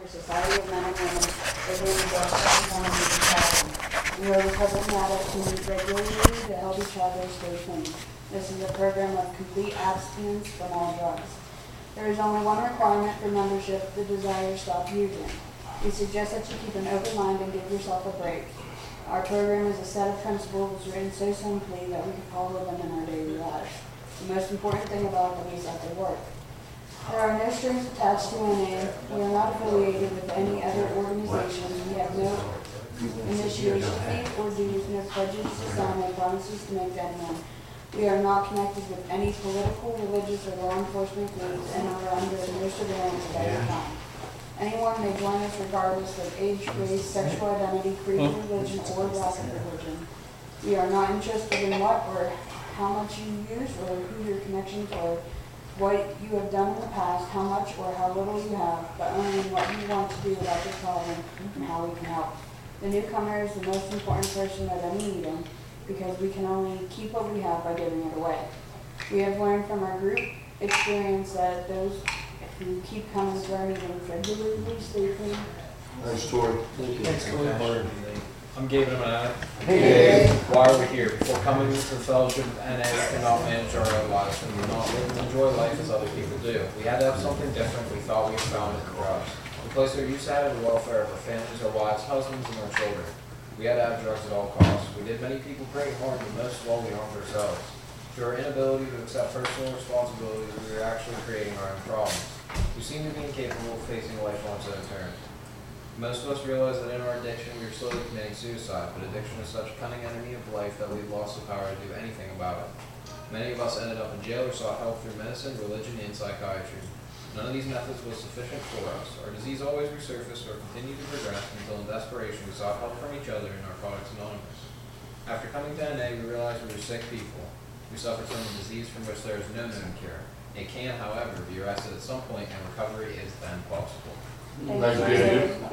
Society of Men and Women within the Western County of Chicago. We are recovering addicts who meet regularly to help each other stay clean. This is a program of complete abstinence from all drugs. There is only one requirement for membership: the desire to stop using. We suggest that you keep an open mind and give yourself a break. Our program is a set of principles written so simply that we can follow them in our daily lives. The most important thing about them is that they work. There are no strings attached to NA. We are not affiliated with any other organization. We have no initiation fee or dues, no pledges to sign, no promises to make to anyone. We are not connected with any political, religious, or law enforcement groups and are under no surveillance of any kind. Anyone may join us regardless of age, race, sexual identity, creed, religion, or lack of religion. We are not interested in what or how much you use or who your connections are, what you have done in the past, how much or how little you have, but only in what you want to do about your problem and how we can help. The newcomer is the most important person at any meeting because we can only keep what we have by giving it away. We have learned from our group experience that those who keep coming to our meetings regularly stay clean. Thanks, Tori. Thanks, Tori. I'm Gabe Manette. Hey. Why are we here? Before coming to fellowship with NA, we cannot manage our own lives and we not live and enjoy life as other people do. We had to have something different. We thought we had found it in drugs. The place we used to have the welfare of our families, our wives, husbands, and our children. We had to have drugs at all costs. We did many people great harm, but most of all we harmed ourselves. Through our inability to accept personal responsibility, we were actually creating our own problems. We seem to be incapable of facing life on its own terms. Most of us realize that in our addiction we are slowly committing suicide, but addiction is such a cunning enemy of life that we've lost the power to do anything about it. Many of us ended up in jail or sought help through medicine, religion, and psychiatry. None of these methods was sufficient for us. Our disease always resurfaced or continued to progress until in desperation we sought help from each other in Narcotics Anonymous. After coming to NA, we realized we were sick people. We suffered from a disease from which there is no known cure. It can, however, be arrested at some point and recovery is then possible. Nice meeting you.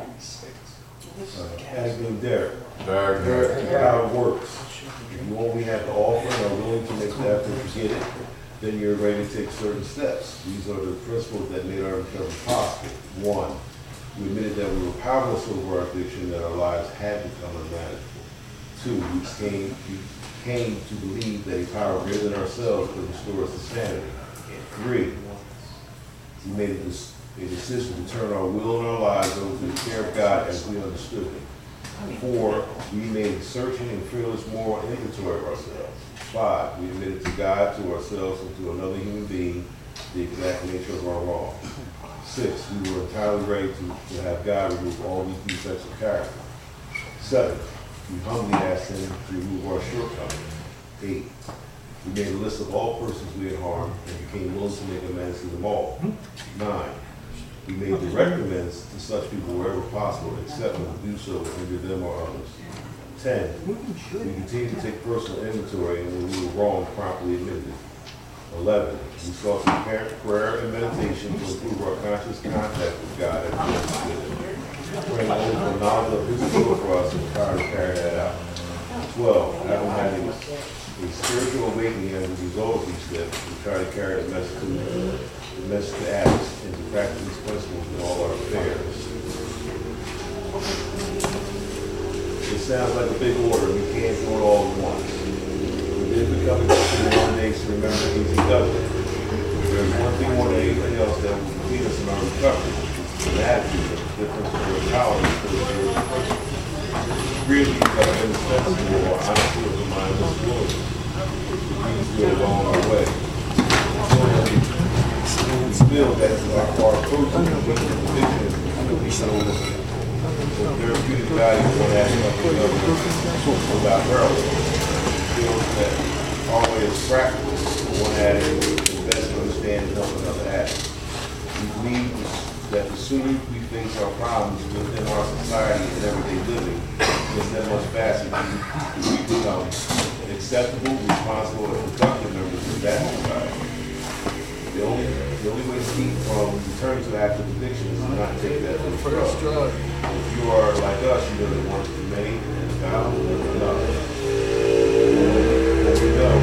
Has been Derek. Derek. How it works. If you only have to offer and are willing to make the effort to get it, then you're ready to take certain steps. These are the principles that made our recovery possible. One, we admitted that we were powerless over our addiction, that our lives had become unmanageable. Two, we came to believe that a power greater than ourselves could restore us to sanity. Three, we made a decision to turn our will and our lives over to the care of God as we understood Him. Four, we made a searching and fearless moral inventory of ourselves. Five, we admitted to God, to ourselves, and to another human being the exact nature of our wrong. Six, we were entirely ready to have God remove all these defects of character. Seven, we humbly asked Him to remove our shortcomings. 8, we made a list of all persons we had harmed and became willing to make amends to them all. 9, we made direct amends to such people wherever possible, except when to do so would injure them or others. 10, we continued to take personal inventory and when we were wrong, promptly admitted it. 11, we sought through prayer and meditation to improve our conscious contact with God and with Him, praying only for knowledge of His will for us and the power to carry that out. 12, having had a spiritual awakening as a result of these steps, we try to carry the message to addicts and to practice these principles in all our affairs. It sounds like a big order. We can't do it all at once. We did become addicted in one day to remember easy doesn't. There's one thing more than anything else that will complete us in our recovery. An attitude of difference or tolerance for the spiritual person. Really, that have been sensible or honesty of the mind of the Lord. These go along our way. We feel that our approach to addiction is the therapeutic value of one aspect of another without heroin. Feels that our way is practical. One addict is best to understand and help another addict. We believe that the sooner we face our problems within our society and everyday living, is that much faster we become acceptable, responsible, and productive members of that society. The only way to keep from returning to active addiction is to not take that first drug. If you are like us, you know that once too many, and God will never enough. As we know,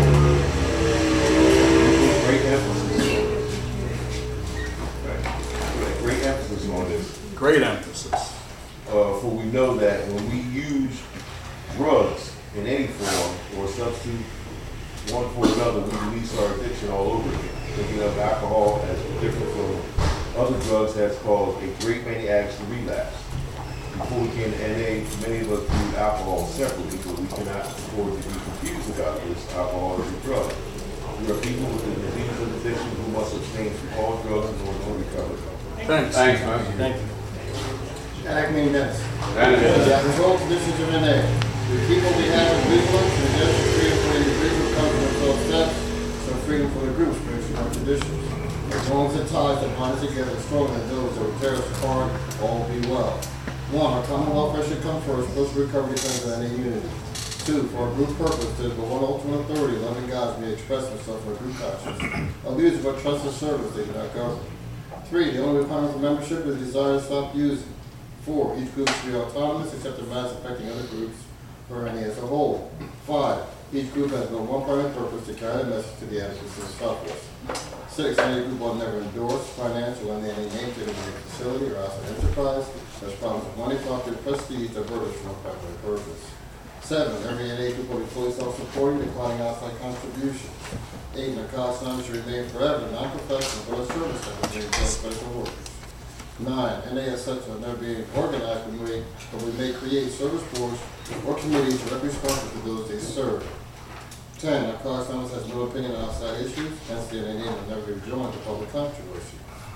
we put great emphasis on this. Great emphasis. For we know that when we use drugs in any form or substitute one for another, we release our addiction all over again. Thinking of alcohol as different from other drugs has caused a great many addicts to relapse. Before we came to NA, many of us viewed alcohol separately, but we cannot afford to be confused about this. Alcohol is a drug. We are people with the disease of addiction who must abstain from all drugs in order to recover. Thanks. Thanks, man. Thank you. Acme minutes. That is- The control conditions of NA. The people we have in vigilance and just freedom for the individual comes from themselves steps, so freedom for the group, spiritual our traditions. As long as the ties that bind us together are stronger than those that would tear us apart, all will be well. 1. Our common welfare should come first, post-recovery depends on any unity. 2. For our group purpose, there is but one ultimate authority, loving God may express himself in our group conscience. Our leaders of our trust and service, they do not govern. 3. The only requirement for membership is the desire to stop using. 4. Each group should be autonomous except the matters affecting other groups or any as a whole. 5. Each group has but one primary purpose to carry the message to the addicts of the Southwest. 6. Any group will never endorse, finance, or lend any name to any facility or outside enterprise that's promised money, profit, prestige, divert us from our primary purpose. 7. Every NA group will be fully self-supporting, declining outside contributions. 8. Narcotics Anonymous should remain forever non-professional, but a service that will remain for special workers. 9. NA as such will never be organized, but we may create service boards or committees directly responsible to those they serve. 10. Narcotics Anonymous has no opinion on outside issues, hence the NA will never be joined to public controversy.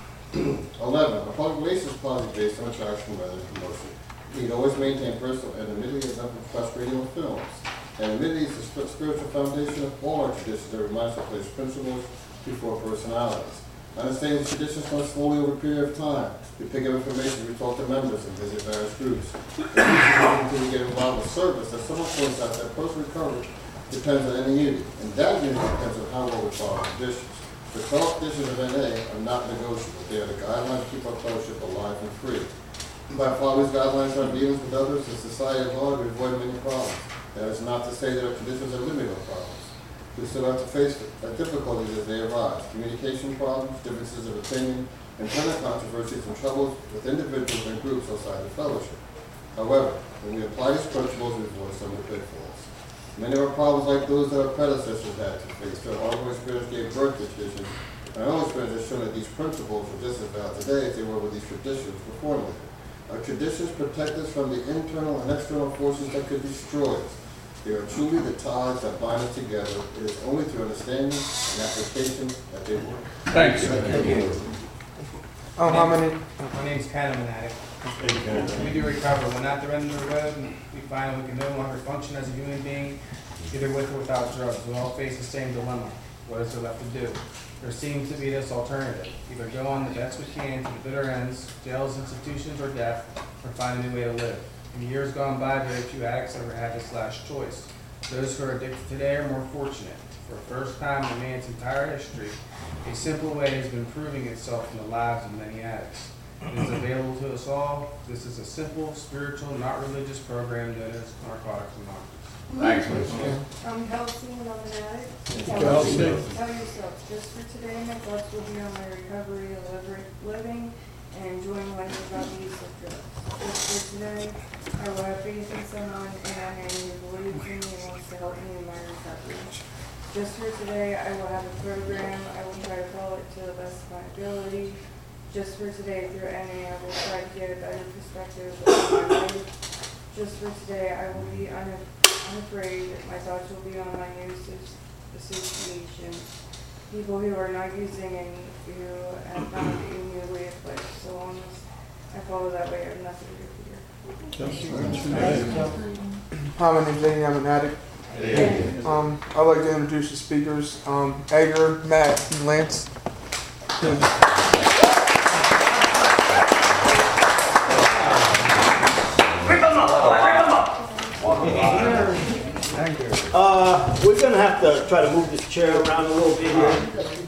11. A public relations policy based on attraction rather than promotion. We'd always maintain personal anonymity as nothing plus radio and films. Anonymity is the spiritual foundation of all our traditions that reminds us to place principles before personalities. Understanding the traditions comes slowly over a period of time. We pick up information, we talk to members, and visit various groups. Until we get involved with service, as someone points out, that personal recovery depends on any unity, and that unity depends on how well we follow traditions. The 12 traditions of NA are not negotiable. They are the guidelines to keep our fellowship alive and free. By following these guidelines in our dealings with others in society at large, we avoid many problems. That is not to say that our traditions eliminate our problems. We still have to face difficulties as they arise. Communication problems, differences of opinion, internal controversies, and troubles with individuals and groups outside the fellowship. However, when we apply these principles, we avoid some of the pitfalls. Many of our problems, like those that our predecessors had to face, their ongoing experience gave birth to traditions, and our own experience has shown that these principles are just as valid today as they were with these traditions before them. Our traditions protect us from the internal and external forces that could destroy us. They are truly the ties that bind us together. It is only through understanding and application that they work. Thanks. My name's Ken, I'm an addict. We do recover. When at the end of the road, we find we can no longer function as a human being, either with or without drugs. We all face the same dilemma. What is there left to do? There seems to be this alternative. Either go on the best we can to the bitter ends, jails, institutions, or death, or find a new way to live. In years gone by, very few addicts ever had this last choice. Those who are addicted today are more fortunate. For the first time in man's entire history, a simple way has been proving itself in the lives of many addicts. It is available to us all. This is a simple, spiritual, not religious program known as Narcotics Anonymous. Thanks, man. I'm Kelsey and I'm an addict. Kelsey. Tell yourself, just for today, my thoughts will be on my recovery, living, and enjoying life without the use of drugs. Just for today, I will have faith in someone and who believes in me and wants to help me in my recovery. Just for today, I will have a program. I will try to follow it to the best of my ability. Just for today, through NA, I will try to get a better perspective of my life. Just for today, I will be unafraid. My thoughts will be on my new association. People who are not using and who have found a new way of life. So long as I follow that way, I have nothing to fear. Hi, my name's Danny. I'm an addict. I'd like to introduce the speakers, Edgar, Matt, and Lance. We're going to have to try to move this chair around a little bit here.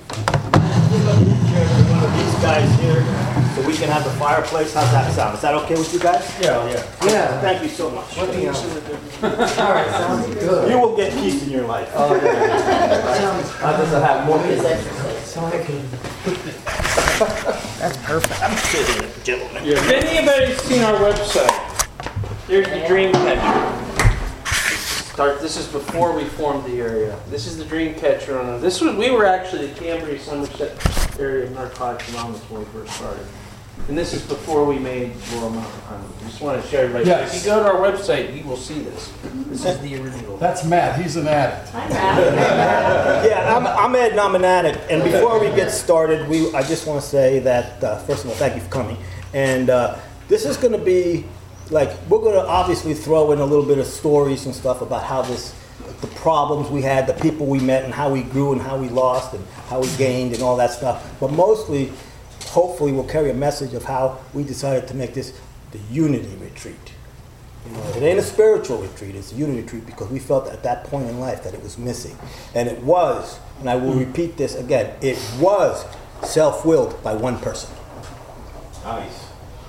One of these guys here, so we can have the fireplace. How's that sound? Is that okay with you guys? Yeah. Thank you so much. All right, sounds good. You will get peace in your life. Oh, yeah. I just have more. That's perfect. I'm kidding, gentlemen. If anybody's seen our website, there's the dream catcher. This is before we formed the area. This is the dream catcher on it. We were actually the Cambria Somerset area of Narcotics Anonymous when we first started. And this is before we made Laurel Mountain Highway. Just want to show everybody. Yes. If you go to our website, you will see this. This is the original. That's Matt, he's an addict. Yeah, I'm Ed and I'm an addict. And before we get started, I just want to say that, first of all, thank you for coming. And this is going to be, like, we're going to obviously throw in a little bit of stories and stuff about how the problems we had, the people we met, and how we grew and how we lost and how we gained and all that stuff. But mostly, hopefully, we'll carry a message of how we decided to make this the unity retreat. You know, it ain't a spiritual retreat, it's a unity retreat because we felt at that point in life that it was missing. And it was, and I will repeat this again, it was self-willed by one person. Nice.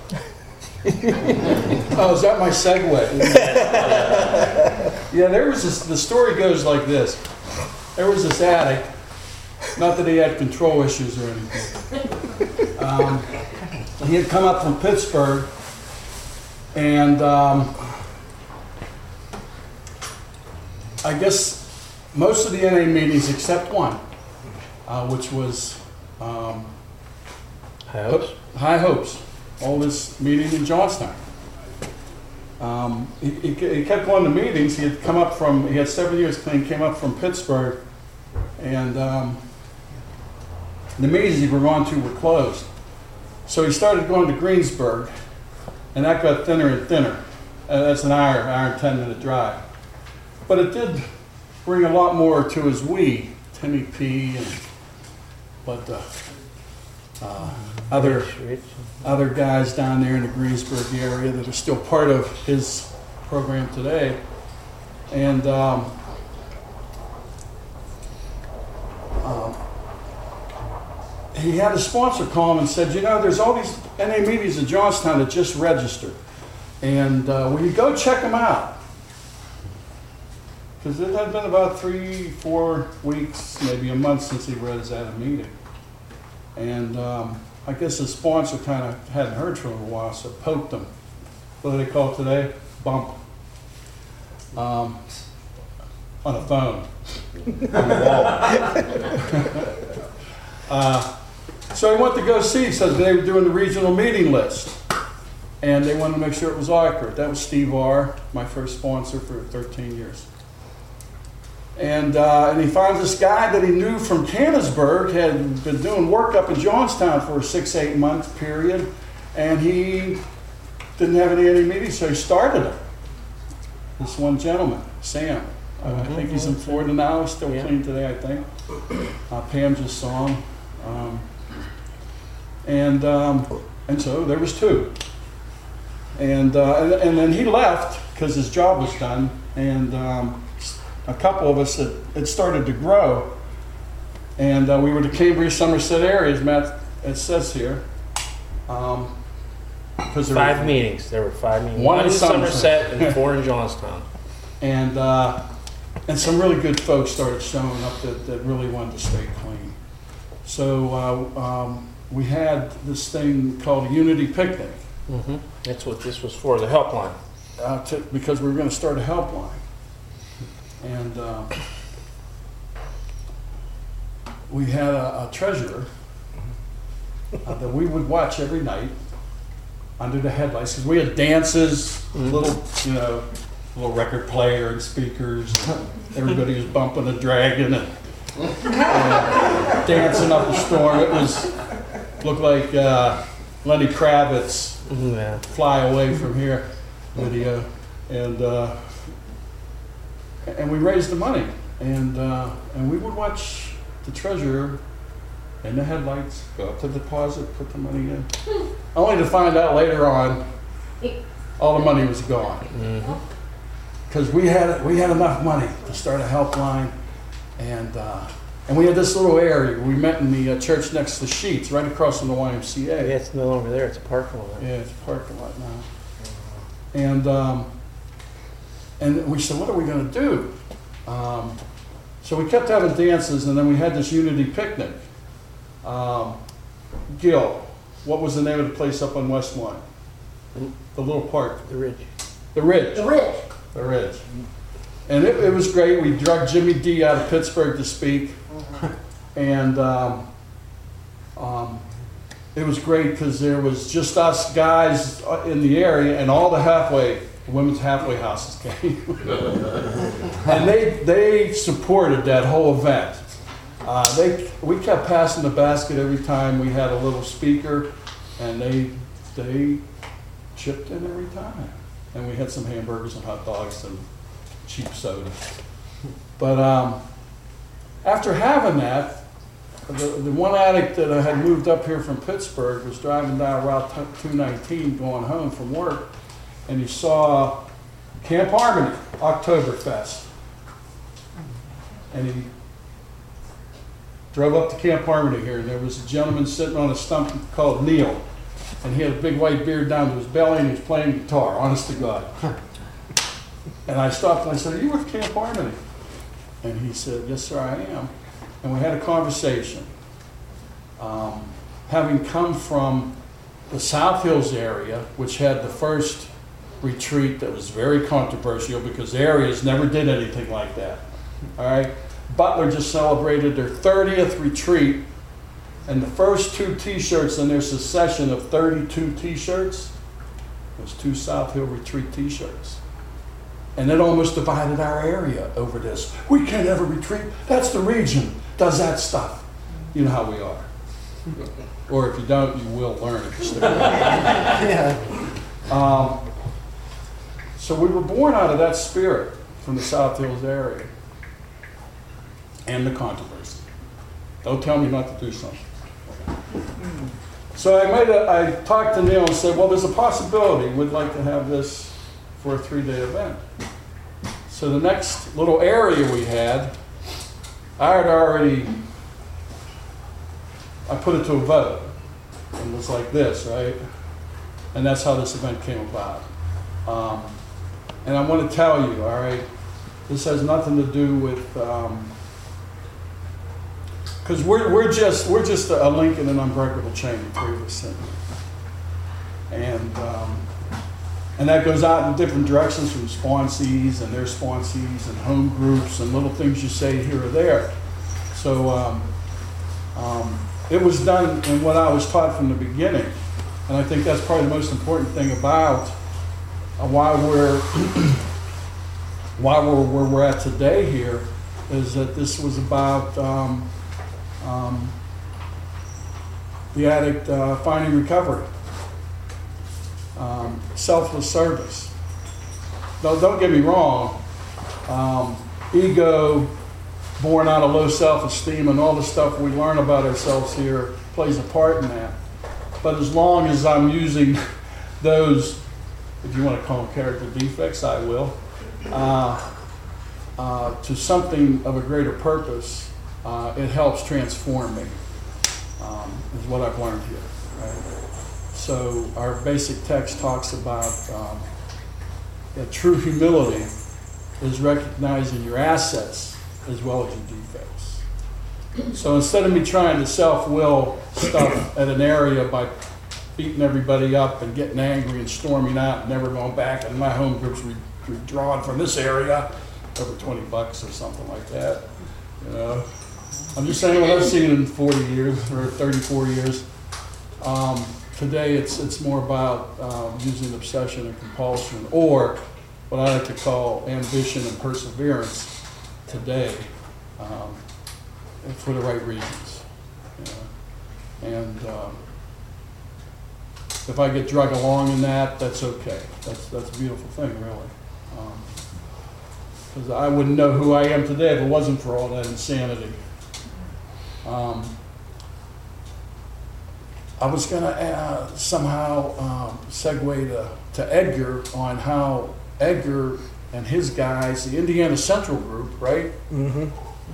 Oh, is that my segue? Yeah, there was this, the story goes like this. There was this addict, not that he had control issues or anything. He had come up from Pittsburgh, and I guess most of the NA meetings except one, which was High Hopes. Oldest meeting in Johnstown. He kept going to meetings. He had 7 years clean, came up from Pittsburgh, and the meetings he were going to were closed. So he started going to Greensburg, and that got thinner and thinner. That's an hour and 10-minute drive. But it did bring a lot more to his we, Timmy P, other guys down there in the Greensburg area that are still part of his program today. And he had a sponsor call him and said, you know, there's all these NA meetings in Johnstown that just registered. And will you go check them out? Because it had been about 3-4 weeks, maybe a month since he was at a meeting. And I guess his sponsor kind of hadn't heard from him in a while, so poked him. What do they call it today? Bump. On a phone. On the wall. So he went to go see, so they were doing the regional meeting list. And they wanted to make sure it was accurate. That was Steve R., my first sponsor for 13 years. And he found this guy that he knew from Canonsburg, had been doing work up in Johnstown for a 6-8 month period, and he didn't have any meetings, so he started it. This one gentleman, Sam. I think he's in Florida now, he's still clean today, I think. Pam just saw him. And so there was 2. And then he left because his job was done, and a couple of us it started to grow, and we were the Cambria Somerset area, as Matt it says here. Because 5 meetings. There were 5 meetings. 1 in Somerset and 4 in Johnstown. And some really good folks started showing up that really wanted to stay clean. So we had this thing called a Unity Picnic. That's what this was for, the helpline. Because we were going to start a helpline. And we had a treasurer that we would watch every night under the headlights, because we had dances, little record player and speakers. Everybody was bumping and dragging and dancing up the storm. It looked like Lenny Kravitz, Fly Away From Here video. And we raised the money, and we would watch the treasurer in the headlights go up to the deposit, put the money in, only to find out later on all the money was gone. Because we had enough money to start a helpline, and we had this little area. We met in the church next to Sheets, right across from the YMCA. Yeah, it's no longer there. It's a parking lot. Yeah, it's a parking lot now. And we said, what are we going to do? So we kept having dances, and then we had this Unity Picnic. Gil what was the name of the place up on West One? The little park. The Ridge. The Ridge. The Ridge. The Ridge. And it was great. We drug Jimmy D out of Pittsburgh to speak. And it was great because there was just us guys in the area, and all the women's halfway houses came. And they supported that whole event. We kept passing the basket every time we had a little speaker, and they chipped in every time. And we had some hamburgers and hot dogs and cheap soda. But after having that, the one addict that I had moved up here from Pittsburgh was driving down Route 219 going home from work, and he saw Camp Harmony, Oktoberfest. And he drove up to Camp Harmony here, and there was a gentleman sitting on a stump called Neil. And he had a big white beard down to his belly, and he was playing guitar, honest to God. And I stopped and I said, "Are you with Camp Harmony?" And he said, "Yes, sir, I am." And we had a conversation. Having come from the South Hills area, which had the first retreat that was very controversial because the areas never did anything like that. All right? Butler just celebrated their 30th retreat, and the first 2 t-shirts in their succession of 32 t-shirts was 2 South Hill retreat t-shirts. And it almost divided our area over this. We can't have a retreat. That's the region does that stuff. You know how we are. Or if you don't, you will learn if you stick around. So we were born out of that spirit from the South Hills area and the controversy. Don't tell me not to do something. So I talked to Neil and said, well, there's a possibility we'd like to have this for a 3-day event. So the next little area we had, I put it to a vote. And it was like this, right? And that's how this event came about. And I want to tell you, all right, this has nothing to do with, because we're just a link in an unbreakable chain, 3 of us. And that goes out in different directions from sponsees and their sponsees and home groups and little things you say here or there. So it was done in what I was taught from the beginning. And I think that's probably the most important thing about why we're where we're at today here, is that this was about the addict finding recovery. Selfless service. Now, don't get me wrong, ego, born out of low self-esteem, and all the stuff we learn about ourselves here plays a part in that. But as long as I'm using those, if you want to call them character defects, I will, to something of a greater purpose, it helps transform me, is what I've learned here. Right? So our basic text talks about that true humility is recognizing your assets as well as your defects. So instead of me trying to self-will stuff at an area by beating everybody up and getting angry and storming out and never going back, and my home group's withdrawn from this area, over $20 or something like that, you know. I'm just saying what I've seen in 40 years or 34 years. Today it's more about using obsession and compulsion, or what I like to call ambition and perseverance today, for the right reasons. You know? And if I get drug along in that, that's okay. That's a beautiful thing, really. Because I wouldn't know who I am today if it wasn't for all that insanity. I was going to somehow segue to Edgar on how Edgar and his guys, the Indiana Central Group, right? Mm-hmm.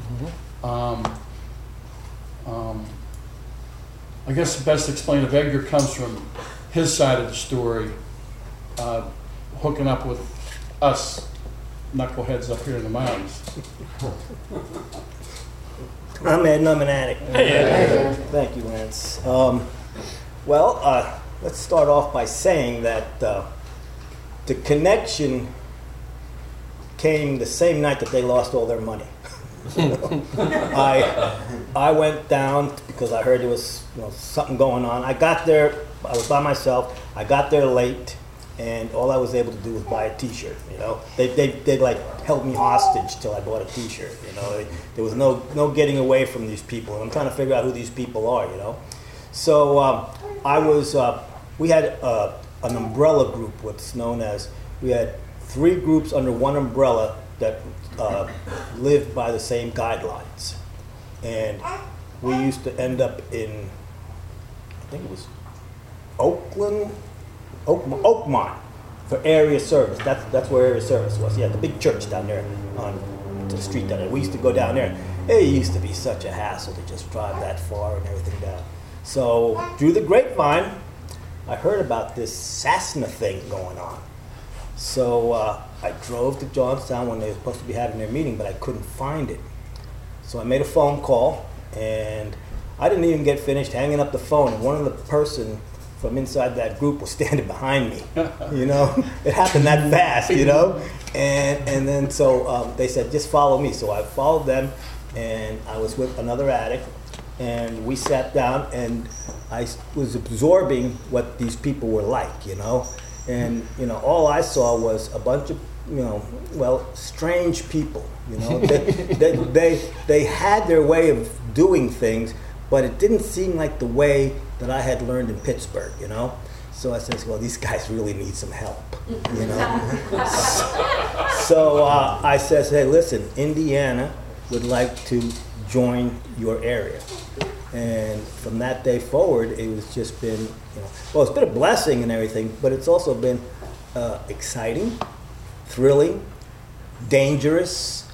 I guess the best explain of Edgar comes from his side of the story, hooking up with us knuckleheads up here in the mountains. I'm Ed, and I'm an addict. Thank you, Lance. Well, let's start off by saying that the connection came the same night that they lost all their money. I went down because I heard there was something going on. I got there, I was by myself. I got there late, and all I was able to do was buy a T-shirt. They like held me hostage till I bought a T-shirt. There was no getting away from these people, and I'm trying to figure out who these people are. So we had an umbrella group, what's known as, we had 3 groups under one umbrella that lived by the same guidelines. And we used to end up in, I think it was Oakmont for area service. That's where area service was. Yeah, the big church down there on the street down there. We used to go down there. It used to be such a hassle to just drive that far and everything down. So through the grapevine, I heard about this Cessna thing going on. So I drove to Johnstown when they were supposed to be having their meeting, but I couldn't find it. So I made a phone call, and I didn't even get finished hanging up the phone, and one of the person from inside that group was standing behind me. It happened that fast, And then so they said, just follow me. So I followed them, and I was with another addict, and we sat down, and I was absorbing what these people were like, And, all I saw was a bunch of, strange people, They had their way of doing things, but it didn't seem like the way that I had learned in Pittsburgh, So I said, well, these guys really need some help, So I says, hey, listen, Indiana would like to join your area. And from that day forward, it was just been, it's been a blessing and everything, but it's also been exciting, thrilling, dangerous,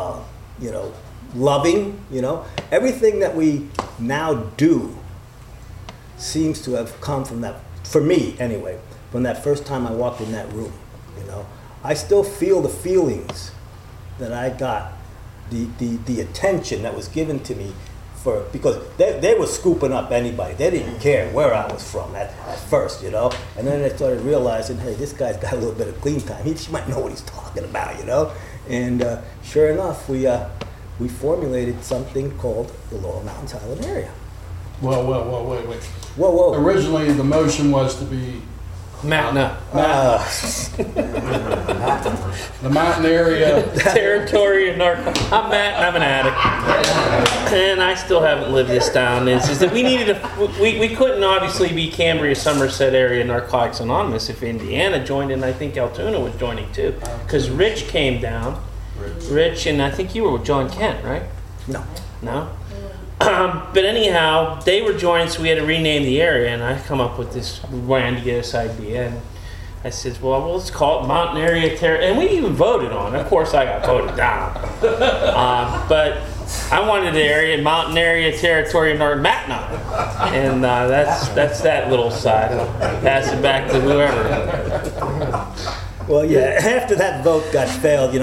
loving, Everything that we now do seems to have come from that, for me anyway, from that first time I walked in that room, I still feel the feelings that I got, the attention that was given to me because they were scooping up anybody. They didn't care where I was from at first, And then they started realizing, hey, this guy's got a little bit of clean time. He might know what he's talking about, And sure enough, we formulated something called the Laurel Mountains Highland Area. Well, wait. Whoa. Originally, the motion was to be Mountain the mountain area. territory of narcotics. I'm Matt, and I'm an addict, and I still haven't lived this down. Is that we couldn't obviously be Cambria, Somerset area Narcotics Anonymous if Indiana joined, and I think Altoona was joining too, because Rich came down. Rich, and I think you were with John Kent, right? No. But anyhow, they were joining, so we had to rename the area, and I come up with this, we ran to get this idea, and I said, well, let's call it Mountain Area Territory, and we even voted on it. Of course, I got voted down. But I wanted the area, Mountain Area Territory of North Mackinac, and that's that little side. I'll pass it back to whoever. Well, yeah. After that vote got failed,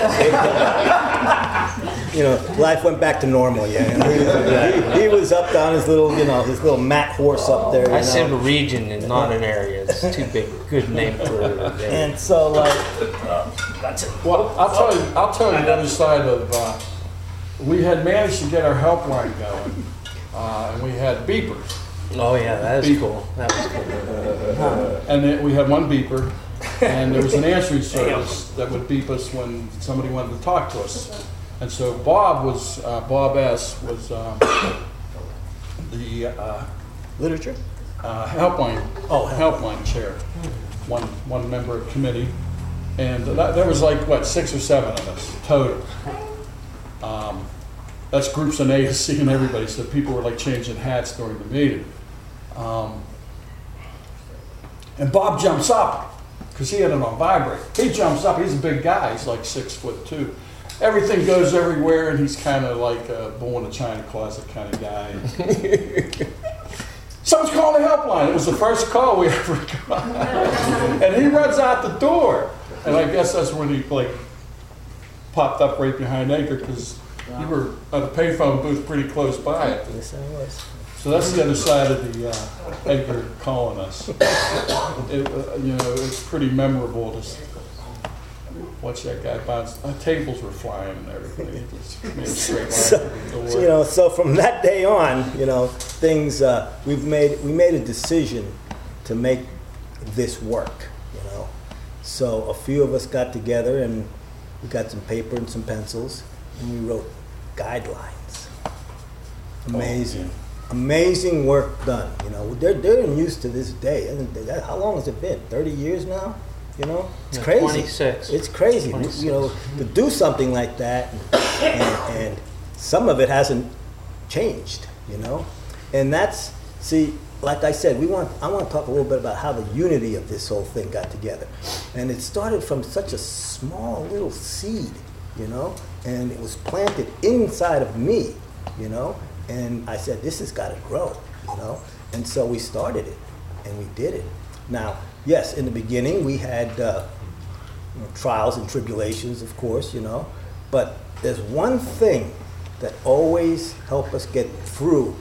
life went back to normal. Yeah, he was up on his little, his little mat horse up there. I said a region and not an area. It's too big. Good name for it. And so, that's it. Well, I'll tell you the other side of. We had managed to get our helpline going, and we had beepers. Oh yeah, that was cool. That was cool. And then we had one beeper. And there was an answering service that would beep us when somebody wanted to talk to us. And so Bob S. was the literature helpline chair, one member of committee, and there was like 6 or 7 of us total. That's groups in ASC and everybody, so people were like changing hats during the meeting. And Bob jumps up. Because he had it on vibrate. He jumps up, he's a big guy, he's like 6'2". Everything goes everywhere, and he's kind of like a bull in a china closet kind of guy. Someone's calling the helpline. It was the first call we ever got. And he runs out the door. And I guess that's when he popped up right behind Edgar, because you were at a payphone booth pretty close by it. Yes, I was. So that's the other side of the Edgar calling us. It's pretty memorable to watch that guy bounce. Tables were flying and everything. It just made a straight line through the door. So from that day on, things we made a decision to make this work. So a few of us got together and we got some paper and some pencils and we wrote guidelines. Amazing. Amazing work done. They're in use to this day. How long has it been? 30 years now? It's crazy. 26. It's crazy. 26. To do something like that, and some of it hasn't changed. And that's, see, like I said, I want to talk a little bit about how the unity of this whole thing got together. And it started from such a small little seed, and it was planted inside of me, and I said, this has got to grow, and so we started it, and we did it. Now, yes, in the beginning we had trials and tribulations, of course, but there's one thing that always helped us get through.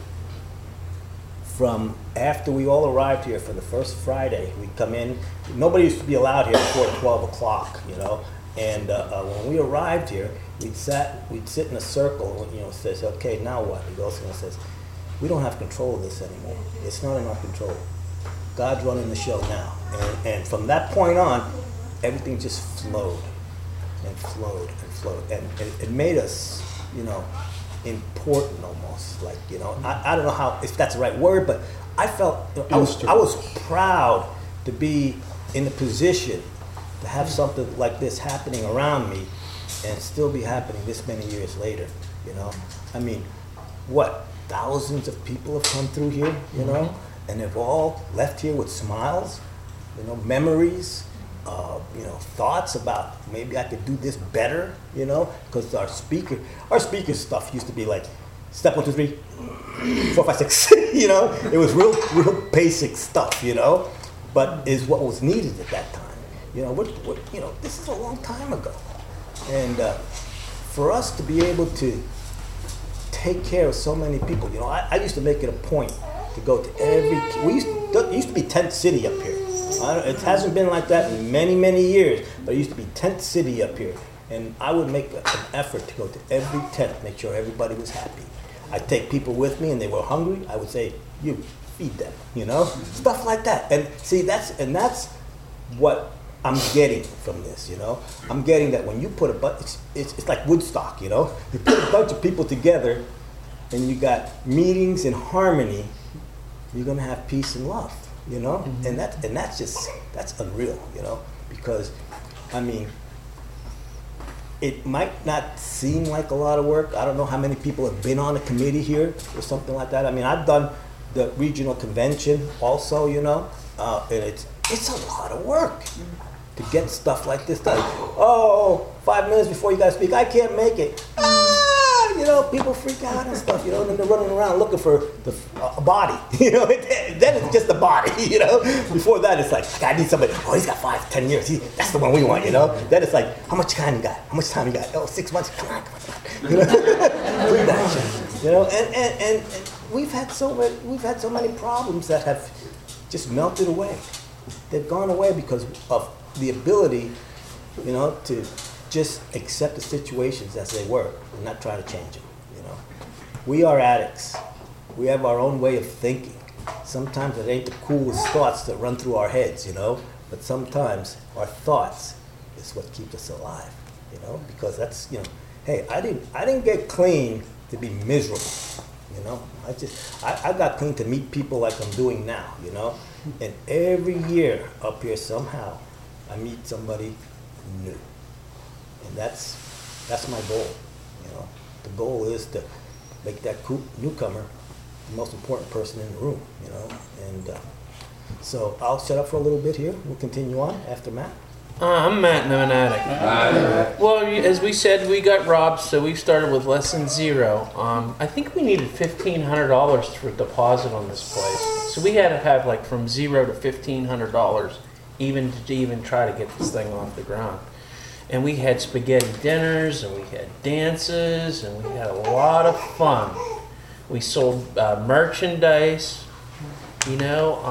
From after we all arrived here for the first Friday, we'd come in. Nobody used to be allowed here before 12 o'clock, And when we arrived here, we'd sit in a circle. Says, okay, now what? He goes and says, we don't have control of this anymore. It's not in our control. God's running the show now. And from that point on, everything just flowed and flowed and flowed, and it made us, important almost. Like, I don't know if that's the right word, but I felt I was proud to be in the position to have something like this happening around me and still be happening this many years later. I mean, what, thousands of people have come through here, and they've all left here with smiles, memories, thoughts about maybe I could do this better, because our speaker stuff used to be like, step 1, 2, 3, 4, 5, 6, it was real basic stuff, but is what was needed at that time. This is a long time ago, and for us to be able to take care of so many people, I used to make it a point to go to every. It used to be Tent City up here. It hasn't been like that in many, many years, but it used to be Tent City up here. And I would make an effort to go to every tent, make sure everybody was happy. I'd take people with me and they were hungry. I would say, you feed them, stuff like that. And see, that's what I'm getting from this, I'm getting that when you put it's like Woodstock, you put a bunch of people together and you got meetings in harmony, you're gonna have peace and love. Mm-hmm. And that's unreal, because, I mean, it might not seem like a lot of work. I don't know how many people have been on a committee here or something like that. I mean, I've done the regional convention also, and it's a lot of work to get stuff like this done. 5 minutes before you guys speak, I can't make it. People freak out and stuff, and then they're running around looking for a body, then it's just a body, Before that, it's like, I need somebody, he's got 5, 10 years, that's the one we want, Then it's like, how much time you got? How much time you got? 6 months, come on. Free that shit, and we've had so many problems that have just melted away. They've gone away because of the ability, to just accept the situations as they were and not try to change them, We are addicts. We have our own way of thinking. Sometimes it ain't the coolest thoughts that run through our heads, but sometimes our thoughts is what keeps us alive, because that's, hey, I didn't get clean to be miserable, I got clean to meet people like I'm doing now, and every year up here somehow I meet somebody new. And that's my goal, The goal is to make that newcomer the most important person in the room, And so I'll shut up for a little bit here. We'll continue on after Matt. I'm Matt, and I'm an addict. Well, as we said, we got robbed, so we started with less than zero. I think we needed $1,500 for a deposit on this place. So we had to have like from $0 to $1,500 even try to get this thing off the ground. And we had spaghetti dinners, and we had dances, and we had a lot of fun. We sold merchandise, and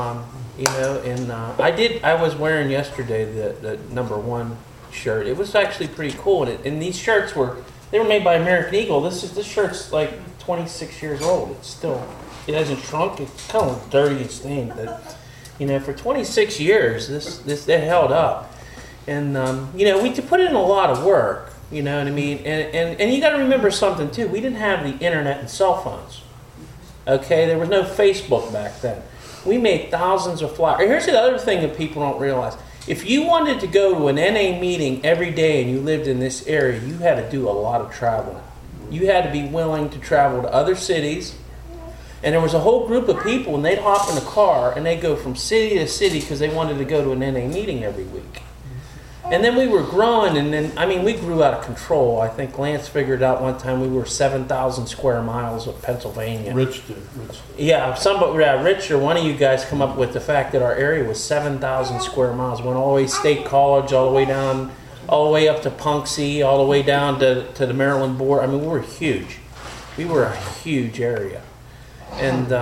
I was wearing yesterday the #1 shirt. It was actually pretty cool, and these shirts were made by American Eagle. This shirt's like 26 years old. It hasn't shrunk. It's kind of dirty and stained, but for 26 years, it held up. And we put in a lot of work. You know what I mean? And you got to remember something too. We didn't have the internet and cell phones. Okay, there was no Facebook back then. We made thousands of flyers. Here's the other thing that people don't realize. If you wanted to go to an NA meeting every day and you lived in this area, you had to do a lot of traveling. You had to be willing to travel to other cities. And there was a whole group of people, and they'd hop in a car and they'd go from city to city because they wanted to go to an NA meeting every week. And then we were growing, and then, we grew out of control. I think Lance figured out one time we were 7,000 square miles of Pennsylvania. Rich did. Yeah, Rich or one of you guys come up with the fact that our area was 7,000 square miles. Went all the way to State College, all the way down, all the way up to Punxsutawney, all the way down to the Maryland border. We were huge. We were a huge area. And,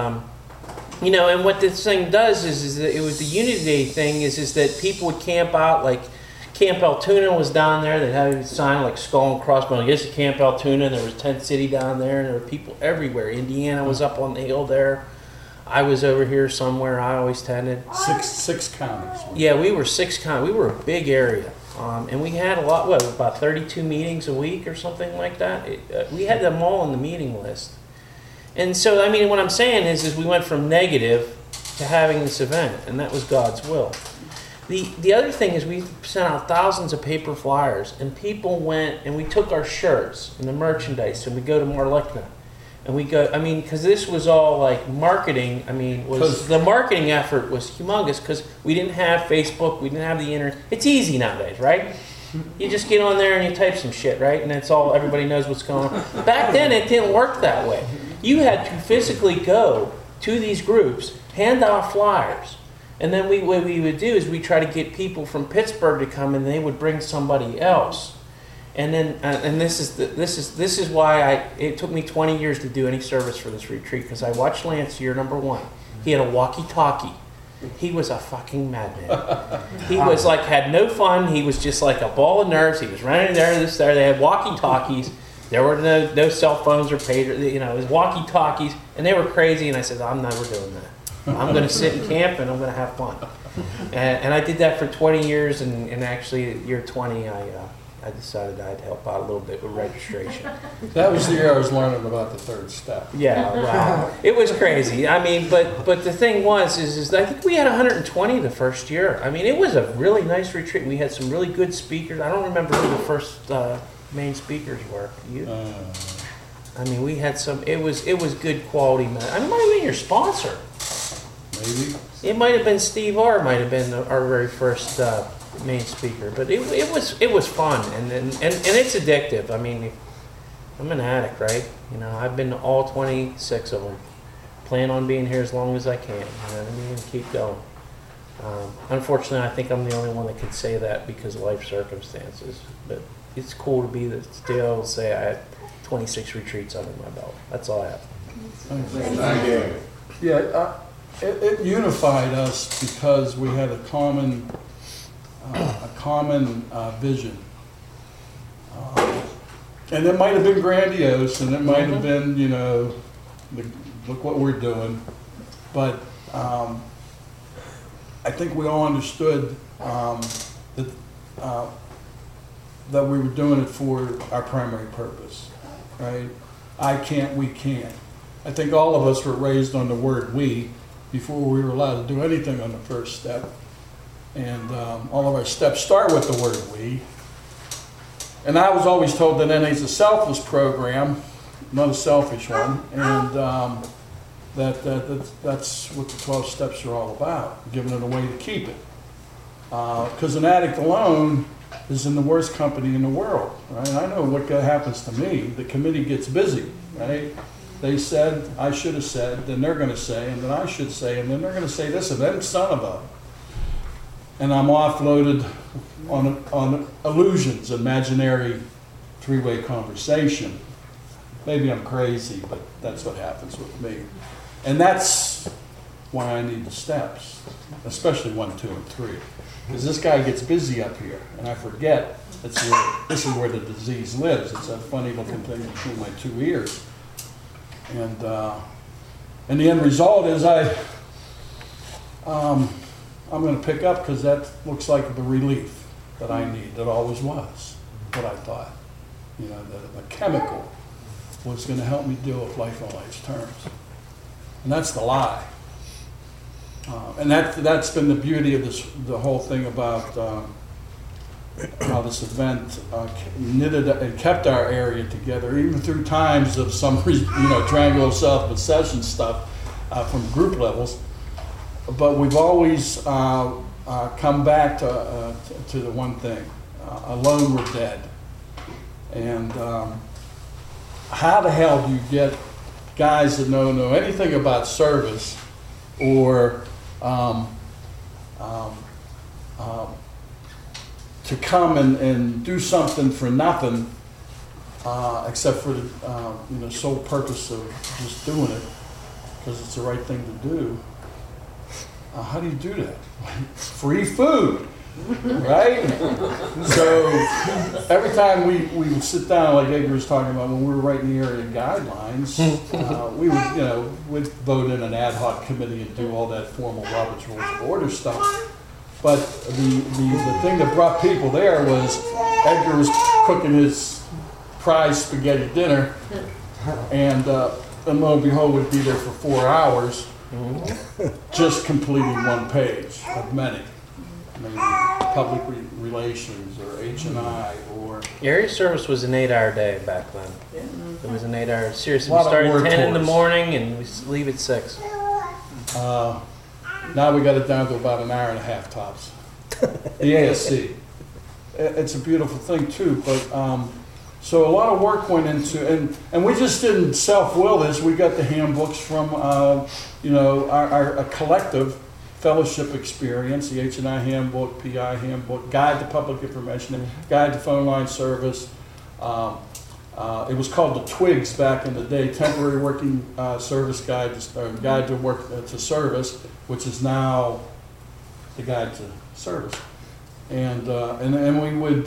and what this thing does is that it was the Unity Day thing is that people would camp out, like Camp Altoona was down there. They had a sign like skull and crossbones. This is Camp Altoona, and there was Tent City down there, and there were people everywhere. Indiana was up on the hill there. I was over here somewhere. I always tended. Six counties. Yeah, we were 6 counties. We were a big area. And we had about 32 meetings a week or something like that. We had them all on the meeting list. And so, what I'm saying is we went from negative to having this event, and that was God's will. The other thing is we sent out thousands of paper flyers, and people went, and we took our shirts and the merchandise, and we go to Marlickna. And we go, because this was all like marketing, the marketing effort was humongous because we didn't have Facebook, we didn't have the internet. It's easy nowadays, right? You just get on there and you type some shit, right? And that's all, everybody knows what's going on. Back then, it didn't work that way. You had to physically go to these groups, hand out flyers. And then what we would do is we try to get people from Pittsburgh to come, and they would bring somebody else. And then, and this is why it took me 20 years to do any service for this retreat, because I watched Lance year #1. He had a walkie-talkie. He was a fucking madman. He was like, had no fun. He was just like a ball of nerves. He was running there, there. They had walkie-talkies. There were no cell phones or pagers. It was walkie-talkies, and they were crazy. And I said, I'm never doing that. I'm going to sit in camp and I'm going to have fun. And I did that for 20 years, and actually at year 20, I decided I'd help out a little bit with registration. That was the year I was learning about the 3rd step. Yeah, wow. It was crazy. But the thing is I think we had 120 the first year. It was a really nice retreat. We had some really good speakers. I don't remember who the first main speakers were. You? We had some. It was good quality. It might have been your sponsor. Maybe. It might have been Steve R. Might have been our very first main speaker, but it was fun, and it's addictive. I'm an addict, right? I've been to all 26 of them. Plan on being here as long as I can. And keep going. Unfortunately, I think I'm the only one that can say that because of life circumstances. But it's cool to be able to say I have 26 retreats under my belt. That's all I have. Yeah. It unified us because we had a common vision, and it might have been grandiose, and it might have been, look what we're doing, but I think we all understood that we were doing it for our primary purpose, right? I can't, we can't. I think all of us were raised on the word we before we were allowed to do anything on the first step. And all of our steps start with the word we. And I was always told that NA is a selfless program, not a selfish one. And that's what the 12 steps are all about, giving it away to keep it. Because an addict alone is in the worst company in the world, right? I know what happens to me. The committee gets busy, right? They said, I should have said, then they're going to say, and then I should say, and then they're going to say this, and then son of a. And I'm offloaded on illusions, imaginary three-way conversation. Maybe I'm crazy, but that's what happens with me. And that's why I need the steps, especially 1, 2, and 3. Because this guy gets busy up here, and I forget this is where the disease lives. It's a funny looking thing between my 2 ears. And the end result is I'm going to pick up because that looks like the relief that I need. That always was what I thought. You know, the chemical was going to help me deal with life on life's terms. And that's the lie. And that's been the beauty of the whole thing about how this event knitted and kept our area together, even through times of some, triangle self-possession stuff from group levels. But we've always come back to the one thing: alone we're dead. And how the hell do you get guys that don't know anything about service or to come and do something for nothing except for the sole purpose of just doing it because it's the right thing to do? How do you do that? Free food, right? So every time we would sit down, like Edgar was talking about, when we were writing the area guidelines, we would we'd vote in an ad hoc committee and do all that formal Robert's Rules of Order stuff. But the thing that brought people there was Edgar was cooking his prize spaghetti dinner, and lo and behold, would be there for 4 hours, just completing one page of many. Maybe public relations or H&I or... Area service was an 8-hour day back then. It was an 8-hour, seriously, A we lot of started word 10 in the tours. morning and we leave at 6. Now we got it down to about an hour and a half tops. The ASC. It's a beautiful thing too, but so a lot of work went into, and we just didn't self-will this. We got the handbooks from, our collective fellowship experience, the H&I handbook, PI handbook, Guide to Public Information, Guide to Phone Line Service. It was called the TWIGS back in the day, Temporary Working Service Guide, Guide to Work to Service, which is now the Guide to Service. And we would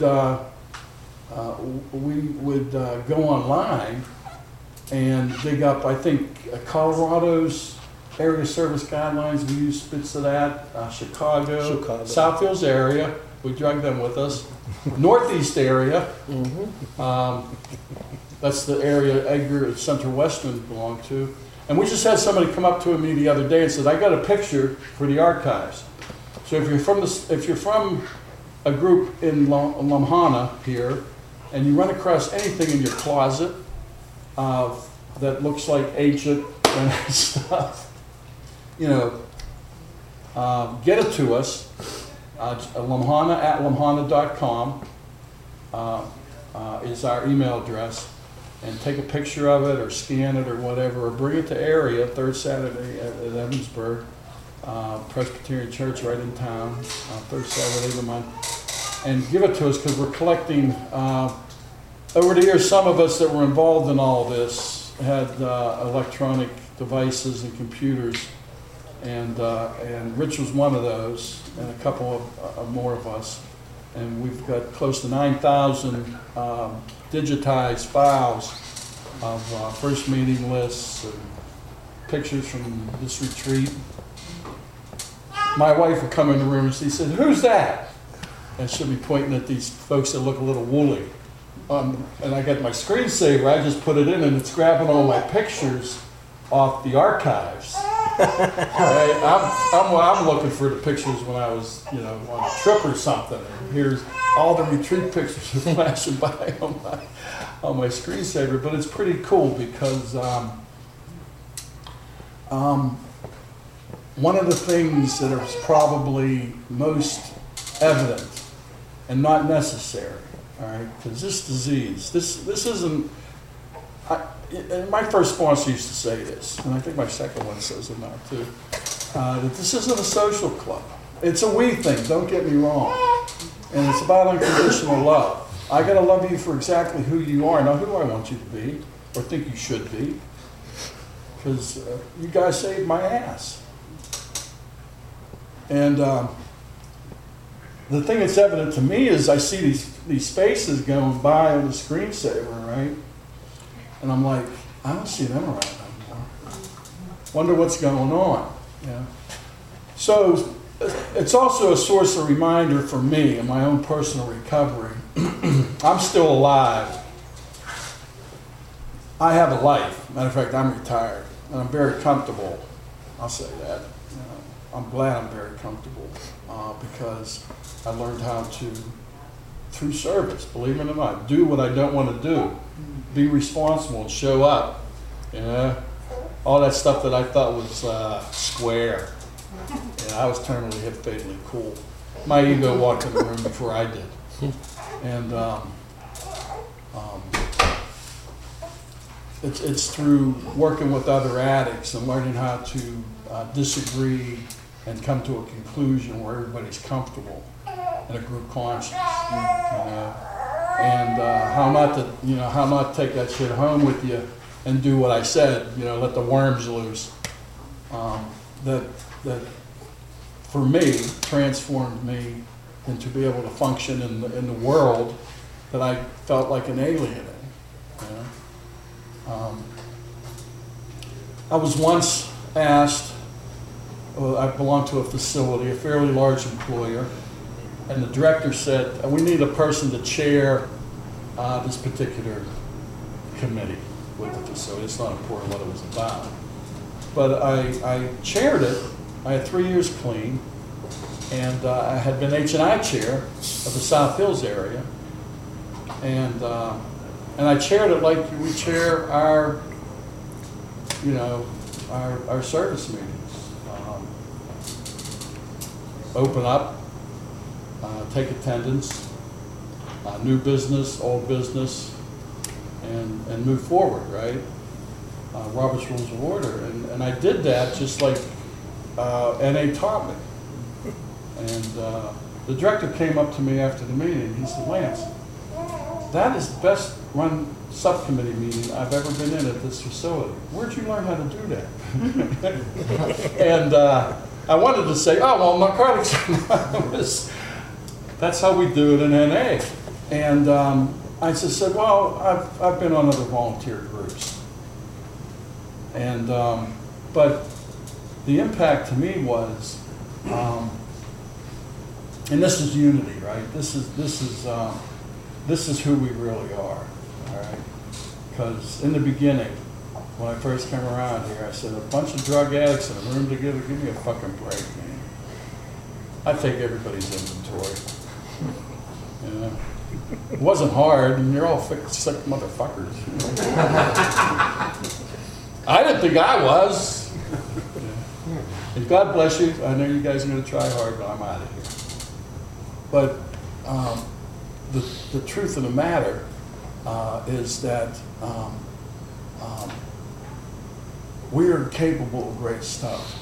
go online and dig up, I think, Colorado's area service guidelines. We used bits of that. Chicago, Southfields area, we drug them with us. Northeast area, that's the area Edgar at Central Western belonged to. And we just had somebody come up to me the other day and said, I got a picture for the archives. So if you're from a group in Lamhana here, and you run across anything in your closet that looks like ancient and stuff, get it to us. Lamhana@lamhana.com is our email address, and take a picture of it or scan it or whatever, or bring it to area, third Saturday at Evansburg, Presbyterian Church right in town, third Saturday of the month, and give it to us because we're collecting. Over the years, some of us that were involved in all of this had electronic devices and computers, and Rich was one of those, and a couple of more of us, and we've got close to 9,000 digitized files of first meeting lists and pictures from this retreat. My wife would come in the room and she said, "Who's that?" And she'll be pointing at these folks that look a little woolly. And I got my screensaver, I just put it in and it's grabbing all my pictures off the archives. I'm looking for the pictures when I was, on a trip or something. And here's all the retreat pictures flashing by on my screensaver. But it's pretty cool because one of the things that is probably most evident and not necessary, all right, because this disease, this isn't, my first sponsor used to say this, and I think my second one says it now too, that this isn't a social club. It's a we thing, don't get me wrong. And it's about unconditional love. I gotta love you for exactly who you are, not who I want you to be. or think you should be, because you guys saved my ass. And the thing that's evident to me is I see these spaces going by on the screensaver, right? And I'm like, I don't see them around anymore. Wonder what's going on. Yeah. So it's also a source of reminder for me in my own personal recovery. I'm still alive. I have a life. Matter of fact, I'm retired, and I'm very comfortable. I'll say that. I'm glad I'm very comfortable because I learned how to, through service, believe it or not, do what I don't want to do, be responsible, and show up. All that stuff that I thought was square. I was terminally hip fatally cool. My ego walked in the room before I did. And it's through working with other addicts and learning how to disagree and come to a conclusion where everybody's comfortable in a group conscience, and how not take that shit home with you and do what I said, let the worms loose. That for me transformed me into be able to function in the world that I felt like an alien in. I was once asked, I belong to a facility, a fairly large employer, and the director said, we need a person to chair this particular committee with the facility. It's not important what it was about. But I chaired it. I had 3 years clean, and I had been H&I chair of the South Hills area, and I chaired it like we chair our service meetings. Open up, take attendance, new business, old business, and move forward, right? Robert's Rules of Order. And I did that just like NA taught me. And the director came up to me after the meeting and he said, Lance, that is the best run subcommittee meeting I've ever been in at this facility. Where'd you learn how to do that? And I wanted to say, oh, well, narcotics, that's how we do it in NA. And I just said, well, I've been on other volunteer groups. And, but the impact to me was, and this is unity, right? This is who we really are, all right? Because in the beginning, when I first came around here, I said, a bunch of drug addicts in a room together, give me a fucking break, man. I take everybody's inventory. It wasn't hard, and you're all sick motherfuckers. I didn't think I was. And God bless you. I know you guys are going to try hard, but I'm out of here. But the truth of the matter is that we are capable of great stuff.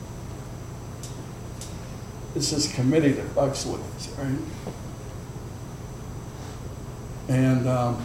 It's this committee that fucks with us, right? And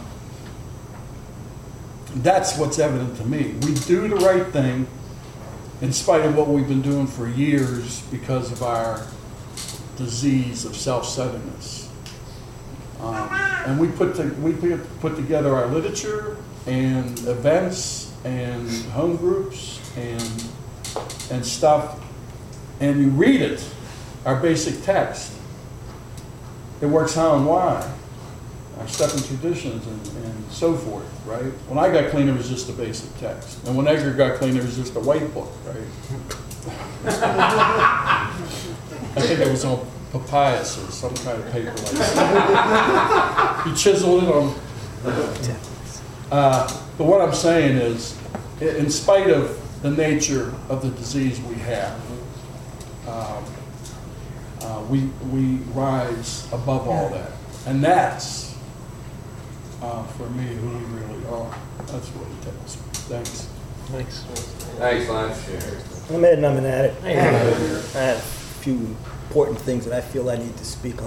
that's what's evident to me. We do the right thing in spite of what we've been doing for years because of our disease of self-centeredness. And we put together our literature and events and home groups and stuff, and you read it, our basic text. It works how and why. Our stuff and traditions and so forth, right? When I got clean, it was just a basic text. And when Edgar got clean, it was just a white book, right? I think it was on papyrus or some kind of paper like that. He chiseled it on. But what I'm saying is, in spite of the nature of the disease we have, we rise above all that. And that's, for me, who we really are. That's what it takes. Thanks. Thanks. Thanks, Lance. I'm Ed, and I'm an addict. I have a few important things that I feel I need to speak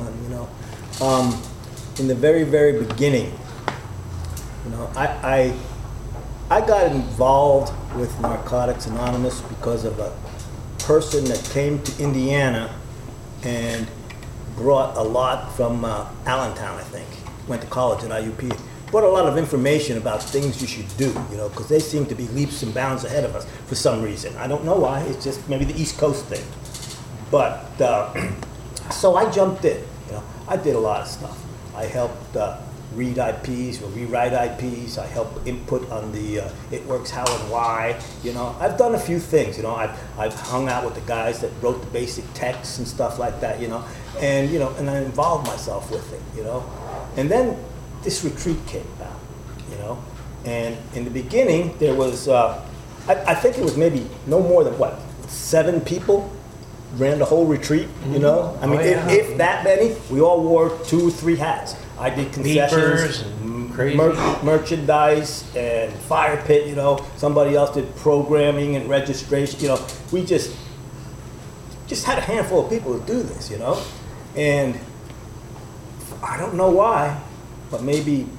on, In the very, very beginning, I I got involved with Narcotics Anonymous because of a person that came to Indiana and brought a lot from Allentown, I think. Went to college at IUP. Brought a lot of information about things you should do, you know, because they seem to be leaps and bounds ahead of us for some reason. I don't know why. It's just maybe the East Coast thing. But so I jumped in. You know, I did a lot of stuff. I helped read IPs or rewrite IPs. I helped input on the It Works How and Why. You know, I've done a few things. You know, I've hung out with the guys that wrote the basic texts and stuff like that. You know, and I involved myself with it. You know, and then this retreat came about. You know, and in the beginning there was I think it was maybe no more than 7 people ran the whole retreat, you know? I mean, if that many, we all wore 2 or 3 hats. I did concessions, merchandise, and fire pit, you know. Somebody else did programming and registration, you know. We just had a handful of people to do this, you know? And I don't know why, but maybe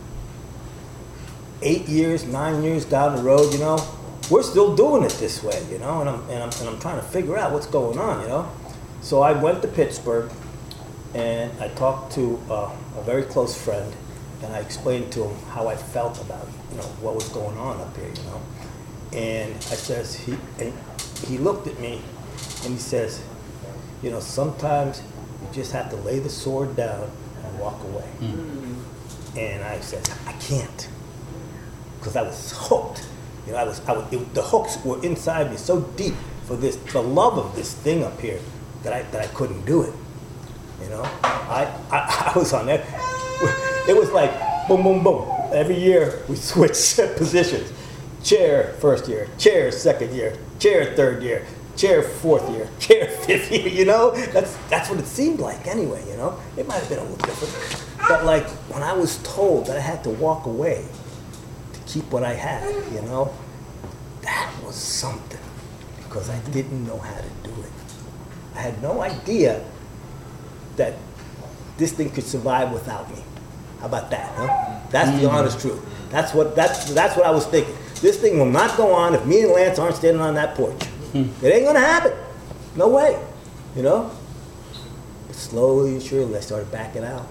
8 years, 9 years down the road, you know, we're still doing it this way, you know, and I'm trying to figure out what's going on, you know. So I went to Pittsburgh, and I talked to a very close friend, and I explained to him how I felt about, you know, what was going on up here, you know. And I says, he looked at me, and he says, you know, sometimes you just have to lay the sword down and walk away. And I said, I can't, because I was hooked. You know, the hooks were inside me so deep for the love of this thing up here that I couldn't do it. You know, I was on that. It was like boom, boom, boom. Every year we switched positions. Chair first year, chair second year, chair third year, chair fourth year, chair fifth year. You know, that's what it seemed like anyway. You know, it might have been a little different, but like when I was told that I had to walk away keep what I had, you know, that was something, because I didn't know how to do it. I had no idea that this thing could survive without me. How about that, huh? That's the honest truth. That's what I was thinking. This thing will not go on if me and Lance aren't standing on that porch. It ain't gonna happen. No way, you know? But slowly and surely I started backing out.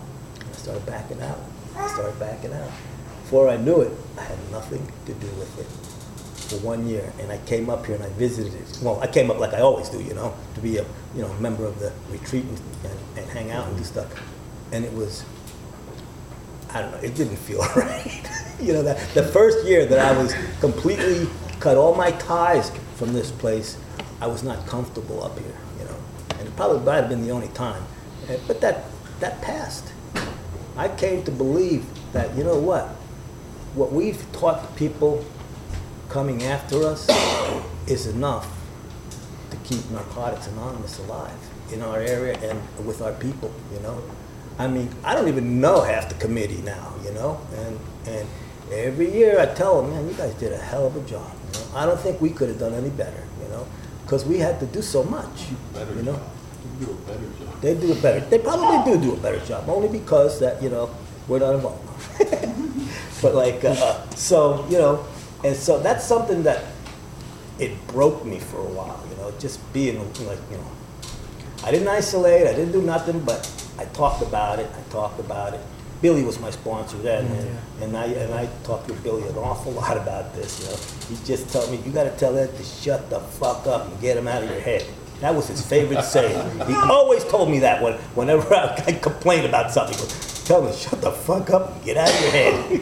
Before I knew it, I had nothing to do with it for 1 year. And I came up here and I visited it. Well, I came up like I always do, you know, to be a member of the retreat and hang out and do stuff. And it was, I don't know, it didn't feel right. You know, that the first year that I was completely cut all my ties from this place, I was not comfortable up here, you know. And it probably might have been the only time. But that passed. I came to believe that, you know what we've taught the people coming after us is enough to keep Narcotics Anonymous alive in our area and with our people, you know. I mean, I don't even know half the committee now, you know, and every year I tell them, man, you guys did a hell of a job, you know. I don't think we could have done any better, you know, because we had to do so much, you know. They do a better job. They do a better, they probably do a better job, only because that, you know, we're not involved. But like, so, you know, and so that's something that it broke me for a while, you know, just being like, you know, I didn't isolate, I didn't do nothing, but I talked about it. Billy was my sponsor then, and I talked to Billy an awful lot about this, you know. He just told me, you gotta tell Ed to shut the fuck up and get him out of your head. That was his favorite saying. He always told me that whenever I complained about something. He goes, tell me, shut the fuck up and get out of your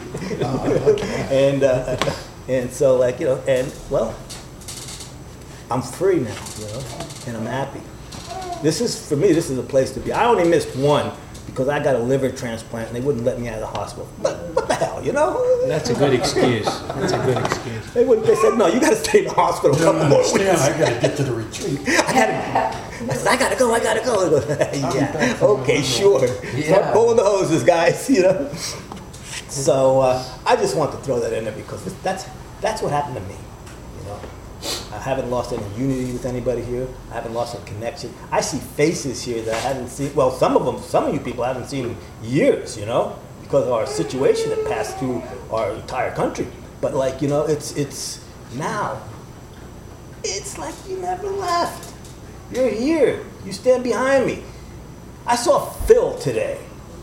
head. And so, like, you know, and, well, I'm free now, you know, and I'm happy. For me, this is a place to be. I only missed one because I got a liver transplant and they wouldn't let me out of the hospital. But what the hell, you know? That's a good excuse. They said, no, you got to stay in the hospital a couple more weeks. I got to get to the retreat. I said, I gotta go. I go, yeah, okay, sure. Start pulling the hoses, guys, you know? So I just want to throw that in there because that's what happened to me, you know? I haven't lost any unity with anybody here. I haven't lost any connection. I see faces here that I haven't seen. Well, some of you people I haven't seen in years, you know, because of our situation that passed through our entire country. But like, you know, it's now. It's like you never left. You're here. You stand behind me. I saw Phil today.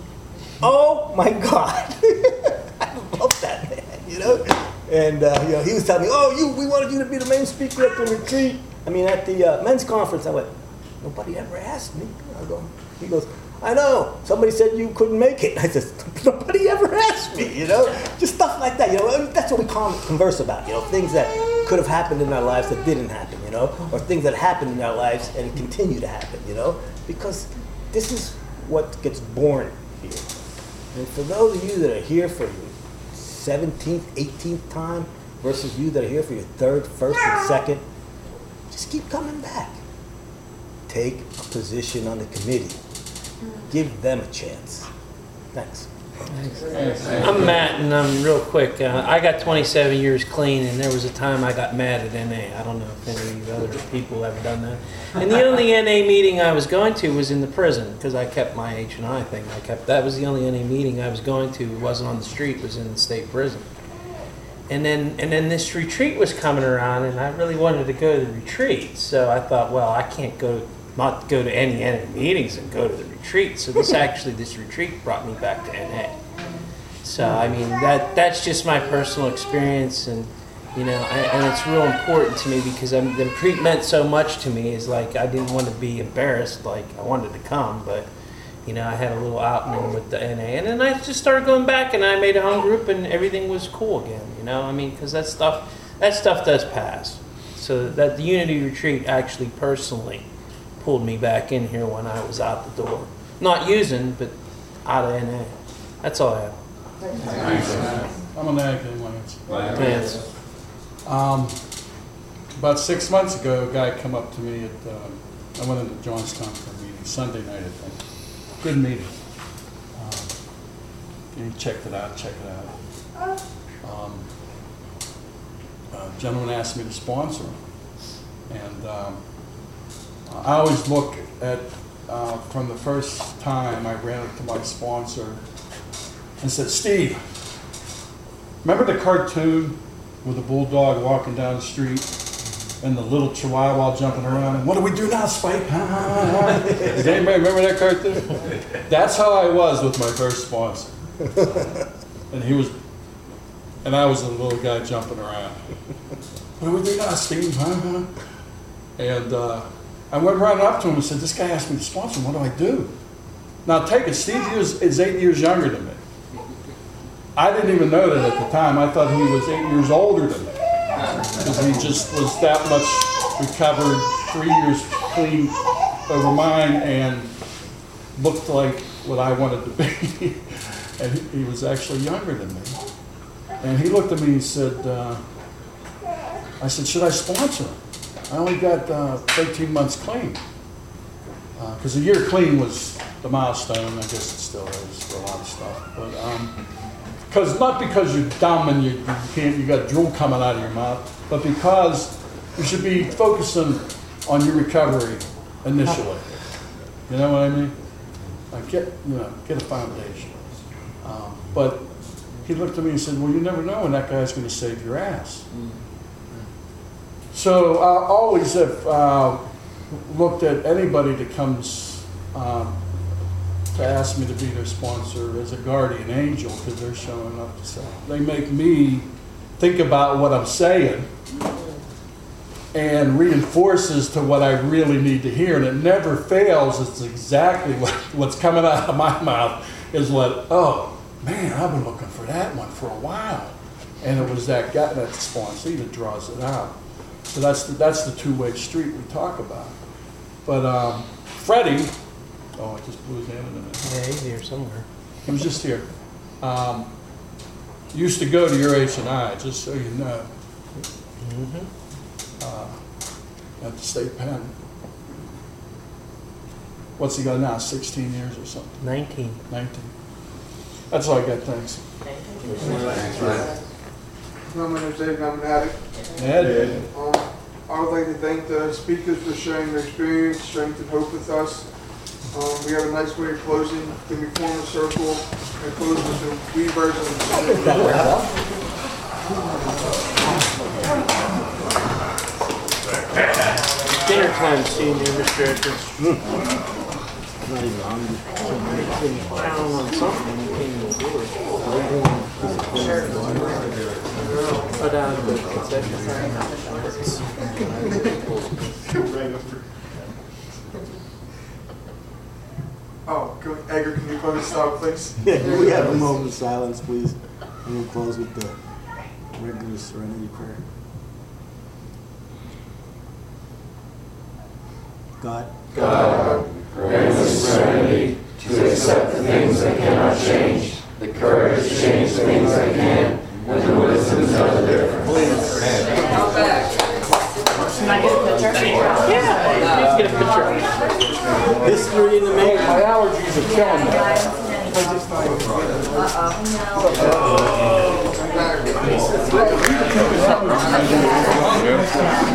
Oh my God. I love that man, you know? And, you know, he was telling me, oh, we wanted you to be the main speaker at the retreat. I mean, at the men's conference. I went, nobody ever asked me. He goes, I know. Somebody said you couldn't make it. I said, nobody ever asked me, you know? Just stuff like that, you know? That's what we converse about, you know? Things that could have happened in our lives that didn't happen, you know? Or things that happened in our lives and continue to happen, you know? Because this is what gets born here. And for those of you that are here for your 17th, 18th time versus you that are here for your 3rd, 1st, and 2nd, just keep coming back. Take a position on the committee. Give them a chance. Thanks. I'm Matt, and I'm real quick. I got 27 years clean, and there was a time I got mad at NA. I don't know if any of you other people ever done that. And the only NA meeting I was going to was in the prison, because I kept my H&I thing. That was the only NA meeting I was going to. It wasn't on the street. It was in the state prison. And then this retreat was coming around, and I really wanted to go to the retreat. So I thought, well, I can't not go to any NA meetings and go to the retreat. So this retreat brought me back to NA. So I mean that's just my personal experience, and you know, and it's real important to me because the retreat meant so much to me. Is like I didn't want to be embarrassed, like I wanted to come, but you know I had a little outing with the NA, and then I just started going back, and I made a home group, and everything was cool again. You know, I mean, because that stuff does pass. So that the Unity retreat actually personally pulled me back in here when I was out the door. Not using, but out of NA. That's all I have. I'm an ag Lance. Thanks. About 6 months ago, a guy come up to me at, I went into Johnstown for a meeting, Sunday night, I think. Good meeting. He checked it out. A gentleman asked me to sponsor him. And I always look at, from the first time I ran up to my sponsor and said, Steve, remember the cartoon with the bulldog walking down the street and the little chihuahua jumping around? And what do we do now, Spike? Does anybody remember that cartoon? That's how I was with my first sponsor. And I was the little guy jumping around. What do we do now, Steve? And I went right up to him and said, this guy asked me to sponsor him, what do I do? Now take it, Steve is 8 years younger than me. I didn't even know that at the time. I thought he was 8 years older than me. Because he just was that much recovered, 3 years clean over mine, and looked like what I wanted to be. And he was actually younger than me. And he looked at me and said, I said, should I sponsor him? I only got 13 months clean. Because a year clean was the milestone. I guess it still is for a lot of stuff. But not because you're dumb and you got drool coming out of your mouth, but because you should be focusing on your recovery initially. You know what I mean? Like get a foundation. But he looked at me and said, well, you never know when that guy's going to save your ass. So I always have looked at anybody that comes to ask me to be their sponsor as a guardian angel, because they're showing up to say. They make me think about what I'm saying and reinforces to what I really need to hear, and it never fails. It's exactly what's coming out of my mouth is what, oh man, I've been looking for that one for a while. And it was that guy, that sponsor that draws it out. So that's the two-way street we talk about. But Freddie, oh, I just blew his hand in a minute. Yeah, he's here somewhere. He was just here. Used to go to your H&I, just so you know. At the state pen. What's he got now, 16 years or something? 19. 19. That's all I got, thanks. My name is Dave, I'm an addict. Ed? I would like to thank the speakers for sharing their experience, strength, and hope with us. We have a nice way of closing. Can we form a circle and close with the we version of the time seeing you, Mr. Edwards. Not even hungry. Down on something when you came in the door. Oh, down at the concession stand. Oh, Edgar, can you close this out, please? Yeah, can we have a moment of silence, please? And we'll close with the regular serenity prayer. God. God, grant us serenity to accept the things I cannot change, the courage to change the things I can, and the wisdom to know the difference. Can I get a picture? Yeah, you can get a picture. History in the making. My allergies are killing me.